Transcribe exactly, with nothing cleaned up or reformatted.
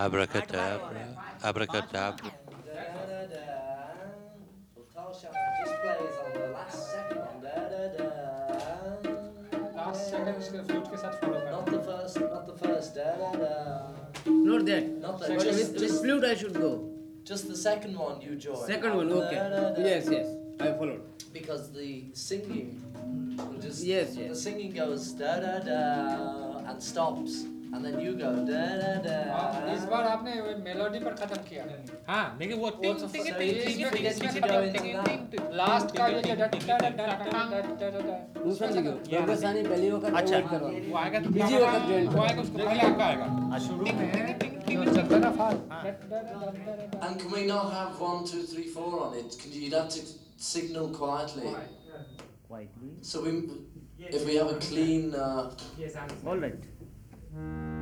Abracadabra, abracadabra. Da-da-da-da. Ultasha just plays on the last second one. Da-da-da. Last second उसके flute के साथ follow Not करना. the first, not the first. Da-da-da. Not that. Not that. But Just, with, with just, flute I should go. just the second one you join. Second one, okay. Da-da-da. Yes, yes. I followed. Because the singing will just Yes, the yes. singing goes da da da and stops, and then you go da da da. हाँ, इस बार आपने वो melody पर खत्म किया. हाँ लेकिन वो वो टिंग तो टिंग सही टिंग है, टिंग इसमें टिंग forget टिंग to go टिंग into टिंग that. टिंग टिंग Last का जो डा डा डा डा डा डा डा डा. दूसरा लिखो दुर्गासानी पहली वक्त अच्छा avoid करवा वो आएगा तो बीजी वक्त join वो आएगा उसको पहले आपका आएगा शुरू में जो चलता ना फाल. And can we not have one, two, three, four on it? Can you, you'd have to signal quietly. quietly. So we, if we have a clean. Uh, All right.